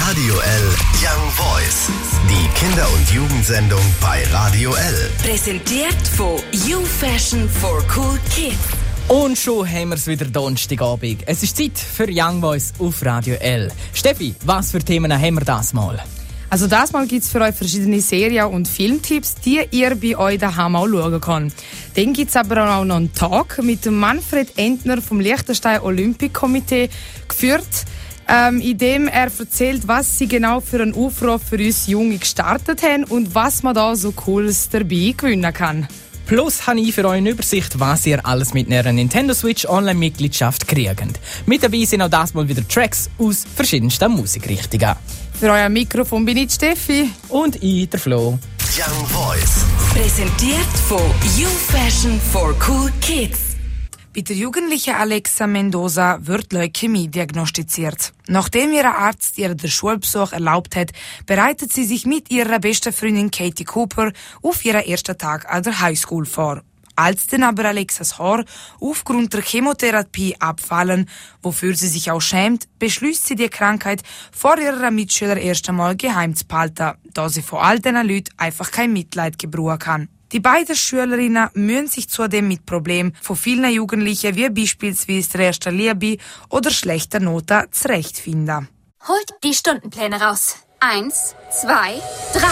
Radio L Young Voice. Die Kinder- und Jugendsendung bei Radio L. Präsentiert von You Fashion for Cool Kids. Und schon haben wir es wieder Donnerstagabend. Es ist Zeit für Young Voice auf Radio L. Steffi, was für Themen haben wir das mal? Also das Mal gibt es für euch verschiedene Serien- und Filmtipps, die ihr bei euch daheim auch schauen könnt. Dann gibt es aber auch noch einen Talk mit dem Manfred Entner vom Liechtenstein Olympic Komitee geführt, in dem er erzählt, was sie genau für einen Aufruf für uns Junge gestartet haben und was man da so Cooles dabei gewinnen kann. Plus habe ich für euch eine Übersicht, was ihr alles mit einer Nintendo Switch Online-Mitgliedschaft kriegt. Mit dabei sind auch das mal wieder Tracks aus verschiedensten Musikrichtungen. Für euer Mikrofon bin ich Steffi. Und ich, der Flo. Young Voice. Präsentiert von You Fashion for Cool Kids. Bei der jugendlichen Alexa Mendoza wird Leukämie diagnostiziert. Nachdem ihr Arzt ihr den Schulbesuch erlaubt hat, bereitet sie sich mit ihrer besten Freundin Katie Cooper auf ihren ersten Tag an der Highschool vor. Als dann aber Alexas Haar aufgrund der Chemotherapie abfallen, wofür sie sich auch schämt, beschließt sie die Krankheit vor ihrer Mitschüler erst einmal geheim zu behalten, da sie von all diesen Leuten einfach kein Mitleid gebrauchen kann. Die beiden Schülerinnen müssen sich zudem mit Problemen von vielen Jugendlichen wie beispielsweise der ersten Liebe oder schlechter Noten zurechtfinden. Holt die Stundenpläne raus. 1, 2, 3.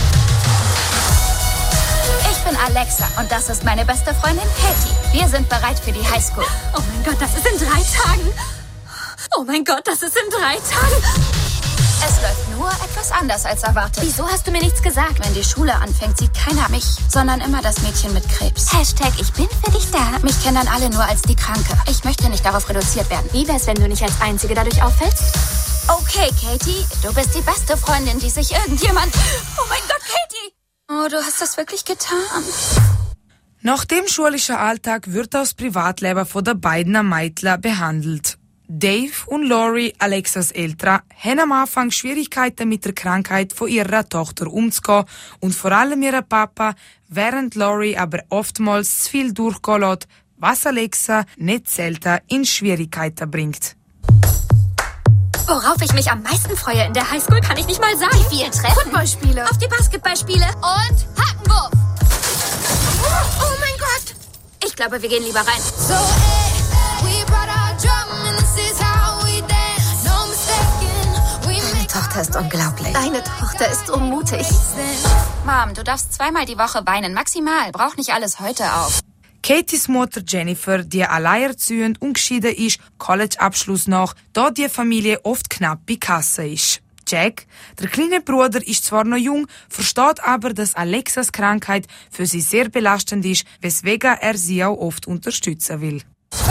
Ich bin Alexa und das ist meine beste Freundin Katie. Wir sind bereit für die Highschool. Oh mein Gott, das ist in 3 Tagen. Oh mein Gott, das ist in 3 Tagen. Es läuft nur etwas anders als erwartet. Wieso hast du mir nichts gesagt? Wenn die Schule anfängt, sieht keiner mich, sondern immer das Mädchen mit Krebs. Hashtag ich bin für dich da. Mich kennen dann alle nur als die Kranke. Ich möchte nicht darauf reduziert werden. Wie wär's, wenn du nicht als Einzige dadurch auffällst? Okay, Katie, du bist die beste Freundin, die sich irgendjemand... Oh mein Gott, Katie! Oh, du hast das wirklich getan. Nach dem schulischen Alltag wird das Privatleben von den beiden Mädchen behandelt. Dave und Lori, Alexas Eltern, haben am Anfang Schwierigkeiten mit der Krankheit von ihrer Tochter umzugehen und vor allem ihr Papa, während Lori aber oftmals zu viel durchgehen lässt, was Alexa nicht selten in Schwierigkeiten bringt. Worauf ich mich am meisten freue in der Highschool, kann ich nicht mal sagen. Die vielen Treffen. Footballspiele. Auf die Basketballspiele. Und Hackenwurf. Oh mein Gott. Ich glaube, wir gehen lieber rein. So, we brought our drum and this is how we dance. No mistaken. Deine Tochter ist unglaublich. Deine Tochter ist so mutig. Mom, du darfst 2-mal die Woche weinen. Maximal. Brauch nicht alles heute auf. Katies Mutter Jennifer, die alleinerziehend und geschieden ist, College-Abschluss nach, da die Familie oft knapp bei Kasse ist. Jack, der kleine Bruder, ist zwar noch jung, versteht aber, dass Alexas Krankheit für sie sehr belastend ist, weswegen er sie auch oft unterstützen will.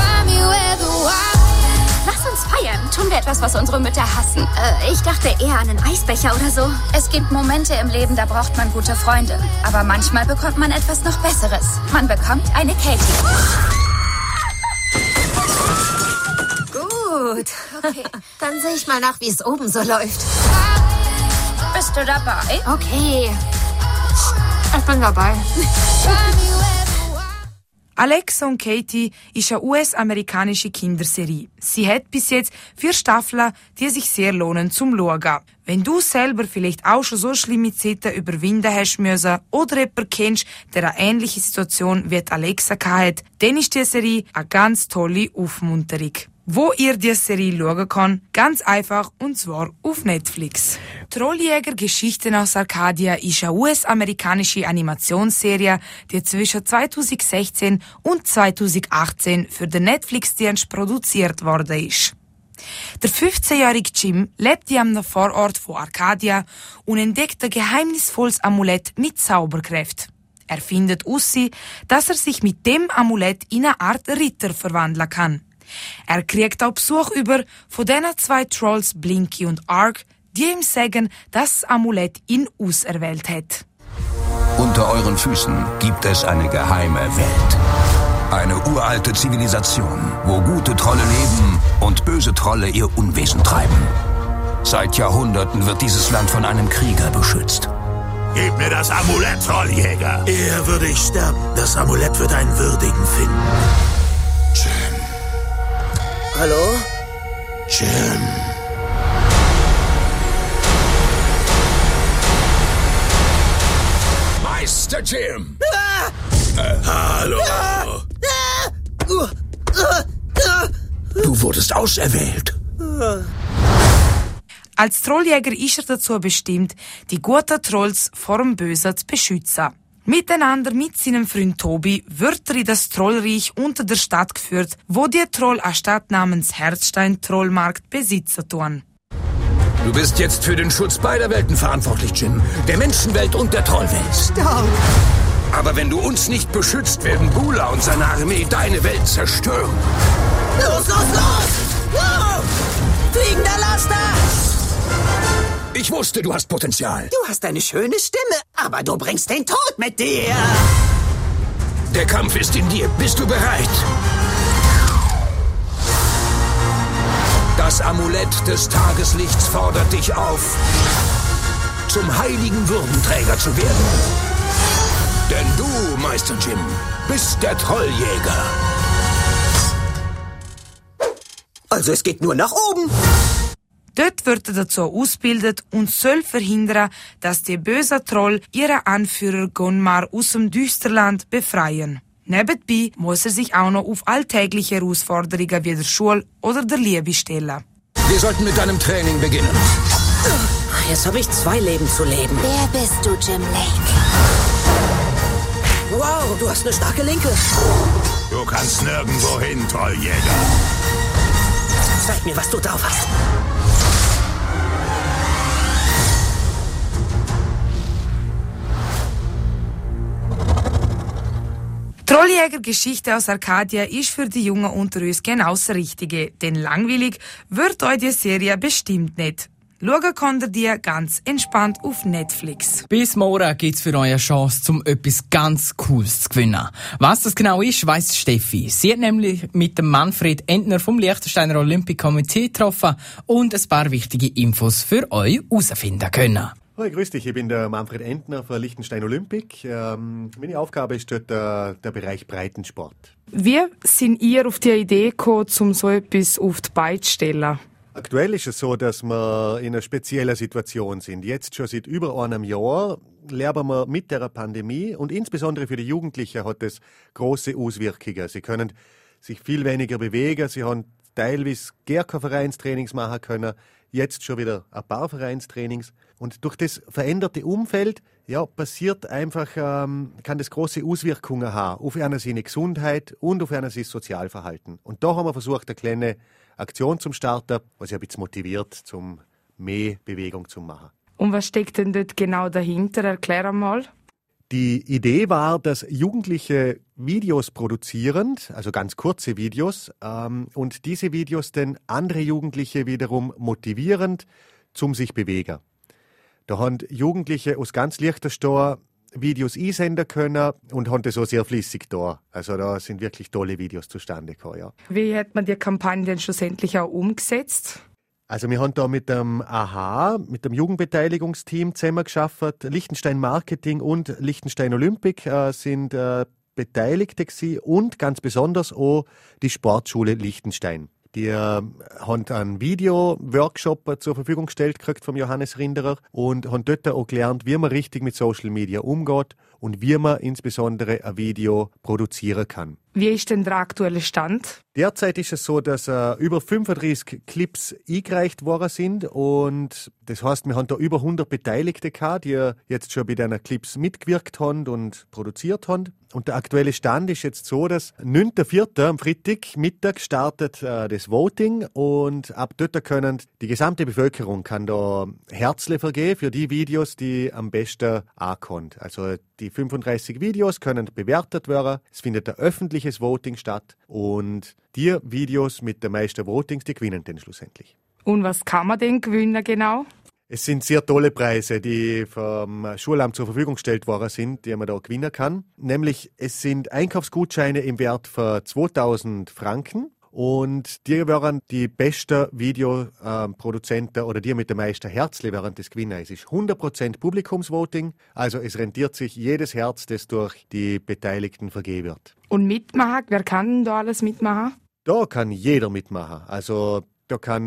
Lass uns feiern. Tun wir etwas, was unsere Mütter hassen. Ich dachte eher an einen Eisbecher oder so. Es gibt Momente im Leben, da braucht man gute Freunde. Aber manchmal bekommt man etwas noch Besseres. Man bekommt eine Katie. Gut. Okay. Dann sehe ich mal nach, wie es oben so läuft. Bist du dabei? Okay. Ich bin dabei. Alexa und Katie ist eine US-amerikanische Kinderserie. Sie hat bis jetzt 4 Staffeln, die sich sehr lohnen zum Schauen. Wenn du selber vielleicht auch schon so schlimme Zeiten überwinden hast müssen oder jemanden kennst, der eine ähnliche Situation wie Alexa hatte, dann ist diese Serie eine ganz tolle Aufmunterung. Wo ihr diese Serie schauen könnt, ganz einfach, und zwar auf Netflix. Trolljäger Geschichten aus Arcadia ist eine US-amerikanische Animationsserie, die zwischen 2016 und 2018 für den Netflix-Dienst produziert worden ist. Der 15-jährige Jim lebt in einem Vorort von Arcadia und entdeckt ein geheimnisvolles Amulett mit Zauberkräften. Er findet heraus, dass er sich mit dem Amulett in eine Art Ritter verwandeln kann. Er kriegt auch Besuch von diesen 2 Trolls, Blinky und Ark, die ihm sagen, dass das Amulett ihn auserwählt hat. Unter euren Füßen gibt es eine geheime Welt. Eine uralte Zivilisation, wo gute Trolle leben und böse Trolle ihr Unwesen treiben. Seit Jahrhunderten wird dieses Land von einem Krieger beschützt. Gib mir das Amulett, Trolljäger. Eher würde ich sterben. Das Amulett wird einen Würdigen finden. Jim. Hallo? Jim. Meister Jim! Hallo! Du wurdest auserwählt. Als Trolljäger ist er dazu bestimmt, die guten Trolls vor dem Bösen zu beschützen. Miteinander mit seinem Freund Tobi wird er in das Trollreich unter der Stadt geführt, wo die Troll eine Stadt namens Herzstein-Trollmarkt besitzen tun. Du bist jetzt für den Schutz beider Welten verantwortlich, Jim. Der Menschenwelt und der Trollwelt. Stark! Aber wenn du uns nicht beschützt, werden Bula und seine Armee deine Welt zerstören. Los, los, los! Wow! Fliegender Laster! Ich wusste, du hast Potenzial. Du hast eine schöne Stimme, aber du bringst den Tod mit dir. Der Kampf ist in dir. Bist du bereit? Das Amulett des Tageslichts fordert dich auf, zum heiligen Würdenträger zu werden. Denn du, Meister Jim, bist der Trolljäger. Also es geht nur nach oben. Dort wird er dazu ausgebildet und soll verhindern, dass die bösen Troll ihren Anführer Gunmar aus dem Düsterland befreien. Nebenbei muss er sich auch noch auf alltägliche Herausforderungen wie der Schule oder der Liebe stellen. Wir sollten mit deinem Training beginnen. Jetzt habe ich 2 Leben zu leben. Wer bist du, Jim Lake? Wow, du hast eine starke Linke. Du kannst nirgendwo hin, Trolljäger. Zeig mir, was du drauf hast. Trolljäger-Geschichte aus Arcadia ist für die Jungen unter uns genau das Richtige, denn langweilig wird euch die Serie bestimmt nicht. Schauen könnt ihr die ganz entspannt auf Netflix. Bis morgen gibt's für euch eine Chance, um etwas ganz Cooles zu gewinnen. Was das genau ist, weiss Steffi. Sie hat nämlich mit dem Manfred Entner vom Liechtensteiner Olympic Committee getroffen und ein paar wichtige Infos für euch herausfinden können. Hi, grüß dich, ich bin der Manfred Entner für Liechtenstein Olympic. Meine Aufgabe ist dort der Bereich Breitensport. Wie sind ihr auf die Idee gekommen, um so etwas auf die Beine zu stellen? Aktuell ist es so, dass wir in einer speziellen Situation sind. Jetzt schon seit über einem Jahr leben wir mit der Pandemie und insbesondere für die Jugendlichen hat es große Auswirkungen. Sie können sich viel weniger bewegen, sie haben teilweise gar keine Vereinstrainings machen können, jetzt schon wieder ein paar Vereinstrainings. Und durch das veränderte Umfeld passiert einfach, kann das große Auswirkungen haben auf seine Gesundheit und auf sein Sozialverhalten. Und da haben wir versucht, eine kleine Aktion zu starten, was ein bisschen motiviert, um mehr Bewegung zu machen. Und was steckt denn dort genau dahinter? Erklär mal. Die Idee war, dass Jugendliche Videos produzieren, also ganz kurze Videos, und diese Videos dann andere Jugendliche wiederum motivierend zum sich bewegen. Da haben Jugendliche aus ganz Liechtenstein Videos einsenden können und haben das auch sehr flüssig da. Also da sind wirklich tolle Videos zustande gekommen, ja. Wie hat man die Kampagne denn schlussendlich auch umgesetzt? Also wir haben da mit dem AHA, mit dem Jugendbeteiligungsteam zusammengearbeitet. Liechtenstein Marketing und Liechtenstein Olympic sind Beteiligte gewesen und ganz besonders auch die Sportschule Liechtenstein. Die haben einen Video-Workshop zur Verfügung gestellt gekriegt vom Johannes Rinderer und haben dort auch gelernt, wie man richtig mit Social Media umgeht und wie man insbesondere ein Video produzieren kann. Wie ist denn der aktuelle Stand? Derzeit ist es so, dass über 35 Clips eingereicht worden sind und das heißt, wir haben da über 100 Beteiligte gehabt, die jetzt schon bei diesen Clips mitgewirkt haben und produziert haben. Und der aktuelle Stand ist jetzt so, dass 9.4. am Freitag Mittag startet das Voting und ab dort können die gesamte Bevölkerung kann da Herzle vergeben für die Videos, die am besten ankommen. Also die 35 Videos können bewertet werden. Es findet ein öffentliches Voting statt und die Videos mit den meisten Votings, die gewinnen dann schlussendlich. Und was kann man denn gewinnen genau? Es sind sehr tolle Preise, die vom Schulamt zur Verfügung gestellt worden sind, die man da gewinnen kann. Nämlich, es sind Einkaufsgutscheine im Wert von 2000 Franken. Und die wären die besten Videoproduzenten oder die mit den meisten Herzli während des Gewinners. Es ist 100% Publikumsvoting, also es rentiert sich jedes Herz, das durch die Beteiligten vergeben wird. Und mitmachen, wer kann denn da alles mitmachen? Da kann jeder mitmachen. Also Da kann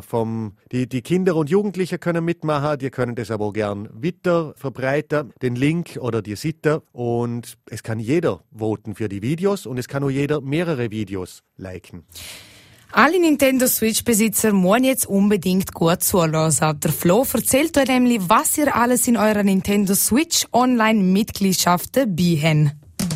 die Kinder und Jugendlichen können mitmachen, die können das aber gern weiter verbreiten, den Link oder die Seite. Und es kann jeder voten für die Videos und es kann auch jeder mehrere Videos liken. Alle Nintendo Switch-Besitzer müssen jetzt unbedingt gut zuhören. Der Flo erzählt euch nämlich, was ihr alles in eurer Nintendo Switch Online-Mitgliedschaft dabei habt.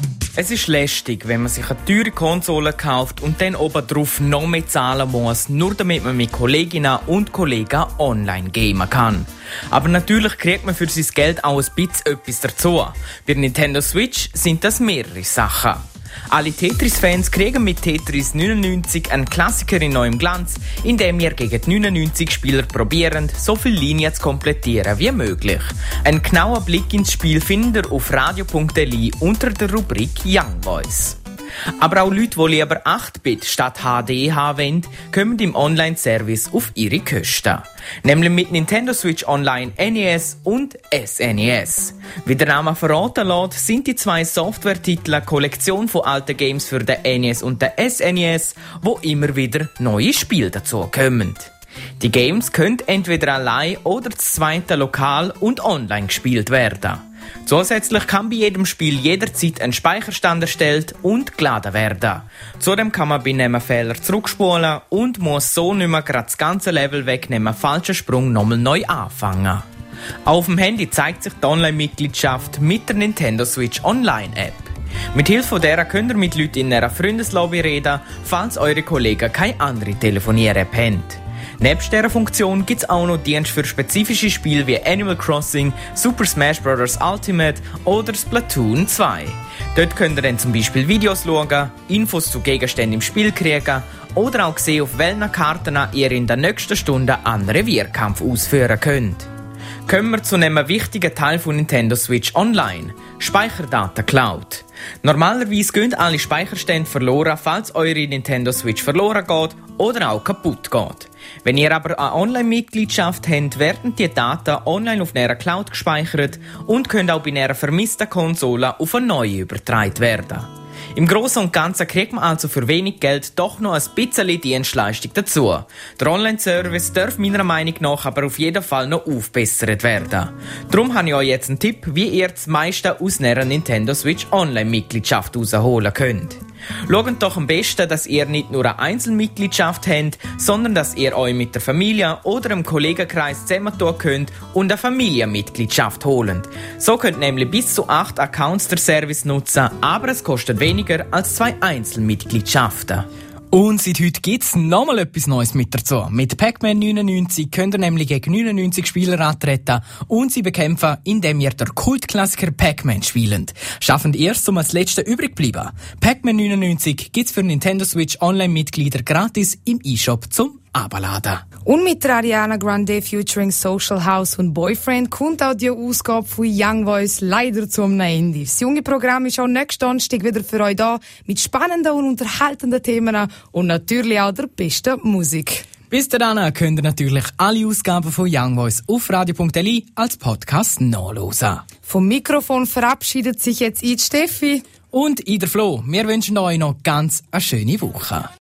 Es ist lästig, wenn man sich eine teure Konsole kauft und dann obendrauf noch mehr zahlen muss, nur damit man mit Kolleginnen und Kollegen online gamen kann. Aber natürlich kriegt man für sein Geld auch ein bisschen etwas dazu. Bei Nintendo Switch sind das mehrere Sachen. Alle Tetris-Fans kriegen mit Tetris 99 einen Klassiker in neuem Glanz, indem ihr gegen die 99 Spieler probieren, so viele Linien zu komplettieren wie möglich. Einen genauen Blick ins Spiel findet ihr auf radio.li unter der Rubrik Young Voice. Aber auch Leute, die lieber 8-Bit statt HD haben wollen, kommen im Online-Service auf ihre Kosten. Nämlich mit Nintendo Switch Online NES und SNES. Wie der Name verraten lässt, sind die zwei Software-Titel eine Kollektion von alten Games für den NES und den SNES, wo immer wieder neue Spiele dazu kommen. Die Games können entweder allein oder das zweite lokal und online gespielt werden. Zusätzlich kann bei jedem Spiel jederzeit ein Speicherstand erstellt und geladen werden. Zudem kann man bei einem Fehler zurückspulen und muss so nicht mehr gerade das ganze Level wegnehmen, falschen Sprung nochmal neu anfangen. Auf dem Handy zeigt sich die Online-Mitgliedschaft mit der Nintendo Switch Online-App. Mit Hilfe derer könnt ihr mit Leuten in einer Freundeslobby reden, falls eure Kollegen keine andere Telefonier-App haben. Nebst dieser Funktion gibt es auch noch Dienste für spezifische Spiele wie Animal Crossing, Super Smash Bros. Ultimate oder Splatoon 2. Dort könnt ihr dann zum Beispiel Videos schauen, Infos zu Gegenständen im Spiel kriegen oder auch sehen, auf welchen Karten ihr in der nächsten Stunde einen Revierkampf ausführen könnt. Kommen wir zu einem wichtigen Teil von Nintendo Switch Online: Speicherdaten Cloud. Normalerweise gehen alle Speicherstände verloren, falls eure Nintendo Switch verloren geht oder auch kaputt geht. Wenn ihr aber eine Online-Mitgliedschaft habt, werden die Daten online auf einer Cloud gespeichert und können auch bei einer vermissten Konsole auf eine neue übertragen werden. Im Großen und Ganzen kriegt man also für wenig Geld doch noch ein bisschen Dienstleistung dazu. Der Online-Service darf meiner Meinung nach aber auf jeden Fall noch aufbessert werden. Darum habe ich euch jetzt einen Tipp, wie ihr das meiste aus einer Nintendo Switch Online-Mitgliedschaft herausholen könnt. Schaut doch am besten, dass ihr nicht nur eine Einzelmitgliedschaft habt, sondern dass ihr euch mit der Familie oder einem Kollegenkreis zusammentun könnt und eine Familienmitgliedschaft holen. So könnt ihr nämlich bis zu 8 Accounts der Service nutzen, aber es kostet weniger als 2 Einzelmitgliedschaften. Und seit heute gibt's nochmal etwas Neues mit dazu. Mit Pac-Man 99 könnt ihr nämlich gegen 99 Spieler antreten und sie bekämpfen, indem ihr der Kultklassiker Pac-Man spielt. Schaffen erst zum als letzter übrig bleiben. Pac-Man 99 gibt's für Nintendo Switch Online-Mitglieder gratis im eShop zum Abladen. Und mit der Ariana Grande featuring Social House und Boyfriend kommt auch die Ausgabe von Young Voice leider zum Ende. Das junge Programm ist auch nächsten Donnerstag wieder für euch da mit spannenden und unterhaltenden Themen und natürlich auch der besten Musik. Bis dahin könnt ihr natürlich alle Ausgaben von Young Voice auf radio.li als Podcast nachhören. Vom Mikrofon verabschiedet sich jetzt Steffi und der Flo. Wir wünschen euch noch ganz eine schöne Woche.